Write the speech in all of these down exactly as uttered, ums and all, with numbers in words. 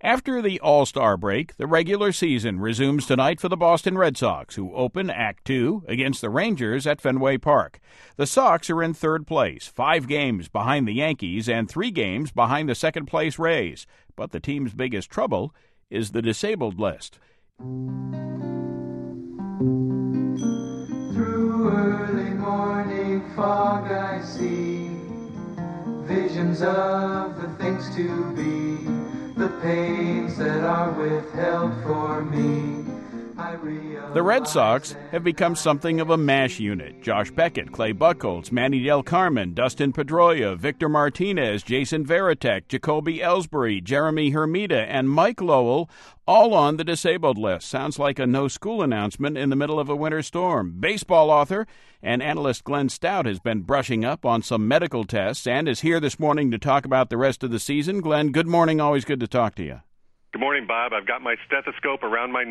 After the All-Star break, the regular season resumes tonight for the Boston Red Sox, who open Act two against the Rangers at Fenway Park. The Sox are in third place, five games behind the Yankees and three games behind the second-place Rays. But the team's biggest trouble is the disabled list. Through early morning fog I see visions of the things to be, the pains that are withheld for me. The Red Sox have become something of a mash unit. Josh Beckett, Clay Buchholz, Manny Del Carmen, Dustin Pedroia, Victor Martinez, Jason Varitek, Jacoby Ellsbury, Jeremy Hermida, and Mike Lowell, all on the disabled list. Sounds like a no-school announcement in the middle of a winter storm. Baseball author and analyst Glenn Stout has been brushing up on some medical tests and is here this morning to talk about the rest of the season. Glenn, good morning. Always good to talk to you. Good morning, Bob. I've got my stethoscope around my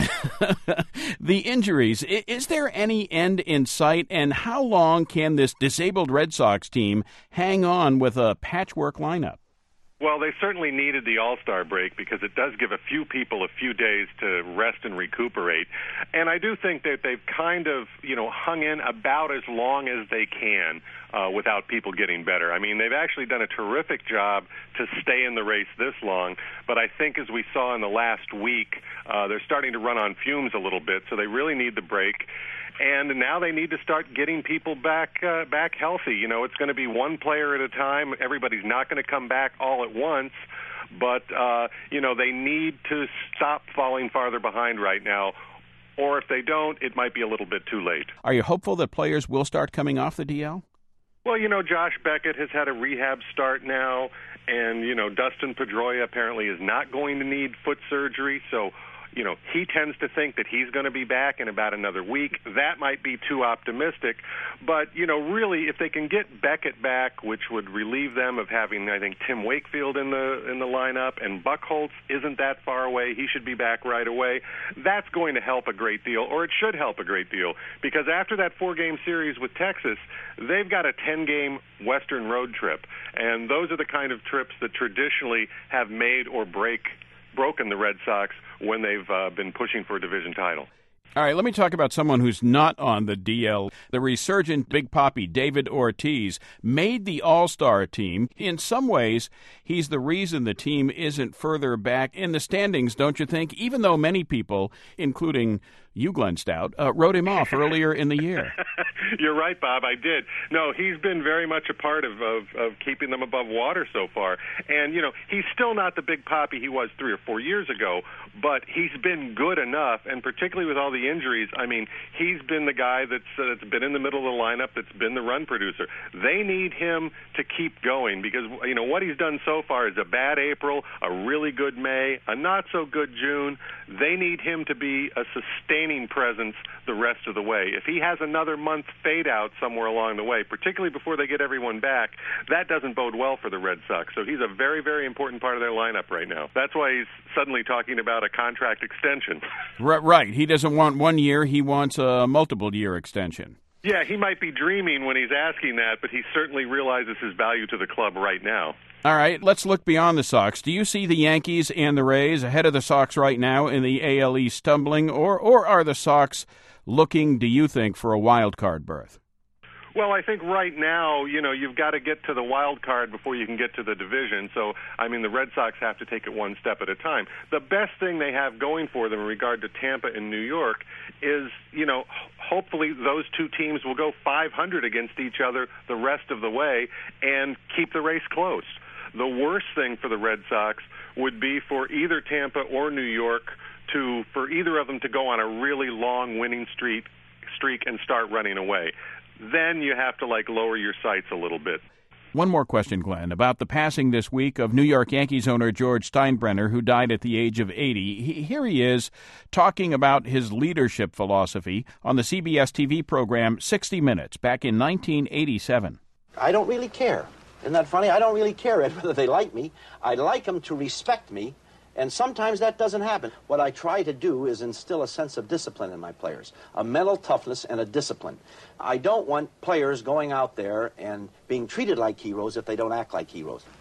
neck. The injuries, is there any end in sight, and how long can this disabled Red Sox team hang on with a patchwork lineup? Well, they certainly needed the All-Star break because it does give a few people a few days to rest and recuperate. And I do think that they've kind of, you know, hung in about as long as they can uh, without people getting better. I mean, they've actually done a terrific job to stay in the race this long. But I think as we saw in the last week, uh, they're starting to run on fumes a little bit, so they really need the break. And now they need to start getting people back uh, back healthy. You know, it's going to be one player at a time. Everybody's not going to come back all at once. But, uh, you know, they need to stop falling farther behind right now. Or if they don't, it might be a little bit too late. Are you hopeful that players will start coming off the D L? Well, you know, Josh Beckett has had a rehab start now. And, you know, Dustin Pedroia apparently is not going to need foot surgery. So, you know, he tends to think that he's going to be back in about another week. That might be too optimistic. But, you know, really, if they can get Beckett back, which would relieve them of having, I think, Tim Wakefield in the in the lineup, and Buchholz isn't that far away. He should be back right away. That's going to help a great deal, or it should help a great deal, because after that four-game series with Texas, they've got a ten-game Western road trip. And those are the kind of trips that traditionally have made or break broken the Red Sox when they've uh, been pushing for a division title. All right, let me talk about someone who's not on the D L. The resurgent Big Papi, David Ortiz, made the All-Star team. In some ways, he's the reason the team isn't further back in the standings, don't you think? Even though many people, including you, Glenn Stout, uh, wrote him off earlier in the year. You're right, Bob. I did. No, he's been very much a part of, of, of keeping them above water so far. And, you know, he's still not the Big Papi he was three or four years ago, but he's been good enough, and particularly with all the injuries, I mean, he's been the guy that's, uh, that's been in the middle of the lineup, that's been the run producer. They need him to keep going because, you know, what he's done so far is a bad April, a really good May, a not-so-good June. They need him to be a sustaining presence the rest of the way. If he has another month fade out somewhere along the way, particularly before they get everyone back, that doesn't bode well for the Red Sox. So he's a very, very important part of their lineup right now. That's why he's suddenly talking about a contract extension. Right, right. He doesn't want one year, he wants a multiple-year extension. Yeah, he might be dreaming when he's asking that, but he certainly realizes his value to the club right now. All right, let's look beyond the Sox. Do you see the Yankees and the Rays ahead of the Sox right now in the A L East stumbling, or, or are the Sox looking, do you think, for a wild card berth? Well, I think right now, you know, you've got to get to the wild card before you can get to the division. So, I mean, the Red Sox have to take it one step at a time. The best thing they have going for them in regard to Tampa and New York is, you know, hopefully those two teams will go five hundred against each other the rest of the way and keep the race close. The worst thing for the Red Sox would be for either Tampa or New York to, for either of them to go on a really long winning streak, streak and start running away. Then you have to, like, lower your sights a little bit. One more question, Glenn, about the passing this week of New York Yankees owner George Steinbrenner, who died at the age of eighty. He, here he is talking about his leadership philosophy on the C B S T V program sixty minutes back in nineteen eighty-seven. I don't really care. Isn't that funny? I don't really care whether they like me. I like them to respect me. And sometimes that doesn't happen. What I try to do is instill a sense of discipline in my players, a mental toughness and a discipline. I don't want players going out there and being treated like heroes if they don't act like heroes.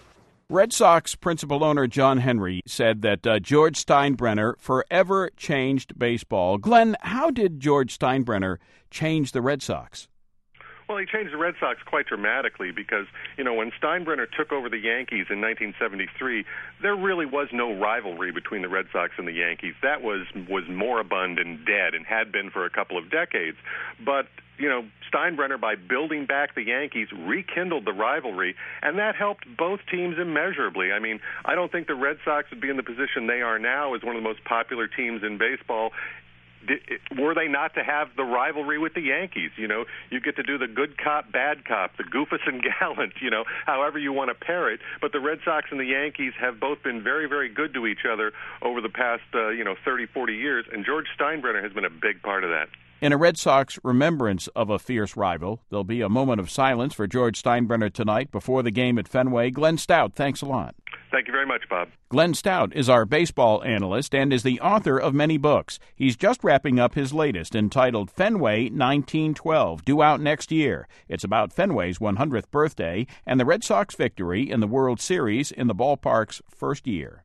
Red Sox principal owner John Henry said that uh, George Steinbrenner forever changed baseball. Glenn, how did George Steinbrenner change the Red Sox? Well, he changed the Red Sox quite dramatically because, you know, when Steinbrenner took over the Yankees in nineteen seventy-three, there really was no rivalry between the Red Sox and the Yankees. That was was moribund and dead and had been for a couple of decades. But, you know, Steinbrenner, by building back the Yankees, rekindled the rivalry, and that helped both teams immeasurably. I mean, I don't think the Red Sox would be in the position they are now as one of the most popular teams in baseball were they not to have the rivalry with the Yankees. You know, you get to do the good cop, bad cop, the goofus and gallant, you know, however you want to pair it. But the Red Sox and the Yankees have both been very, very good to each other over the past, uh, you know, thirty, forty years, and George Steinbrenner has been a big part of that. In a Red Sox remembrance of a fierce rival, there'll be a moment of silence for George Steinbrenner tonight before the game at Fenway. Glenn Stout, thanks a lot. Thank you very much, Bob. Glenn Stout is our baseball analyst and is the author of many books. He's just wrapping up his latest, entitled Fenway nineteen twelve, due out next year. It's about Fenway's one hundredth birthday and the Red Sox victory in the World Series in the ballpark's first year.